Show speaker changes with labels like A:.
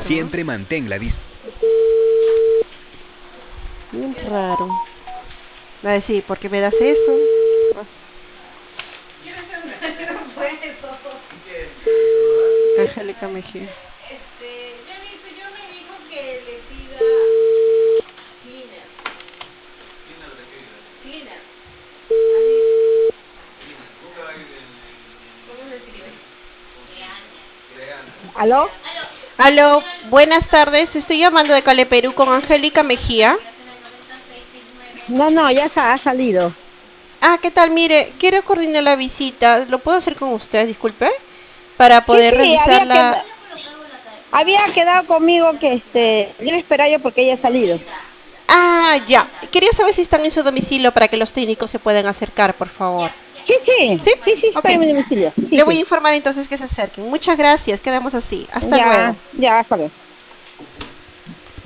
A: Siempre mantén la distancia.
B: Bien raro. Va a decir, ¿por qué me das eso? Angélica Mejía.
C: Janito, yo me dijo que le pida cleaner. Cleaner. ¿Cómo se escribe?
D: ¿Aló?
B: Aló, buenas tardes. Estoy llamando de Cale Perú con Angélica Mejía.
D: No, no, ya ha salido.
B: Ah, ¿qué tal? Mire, quiero coordinar la visita. ¿Lo puedo hacer con usted? Disculpe. Para
D: Sí,
B: poder
D: sí,
B: revisar la...
D: había quedado conmigo que yo le esperaba yo porque ella ha salido.
B: Ah, ya. Quería saber si están en su domicilio para que los técnicos se puedan acercar, por favor.
D: Sí, sí,
B: ¿Sí?
D: sí, sí,
B: Ok.
D: está en mi domicilio. Sí,
B: Le voy a
D: sí.
B: informar entonces que se acerquen. Muchas gracias. Quedamos así. Hasta luego.
D: Ya, ya, hasta luego.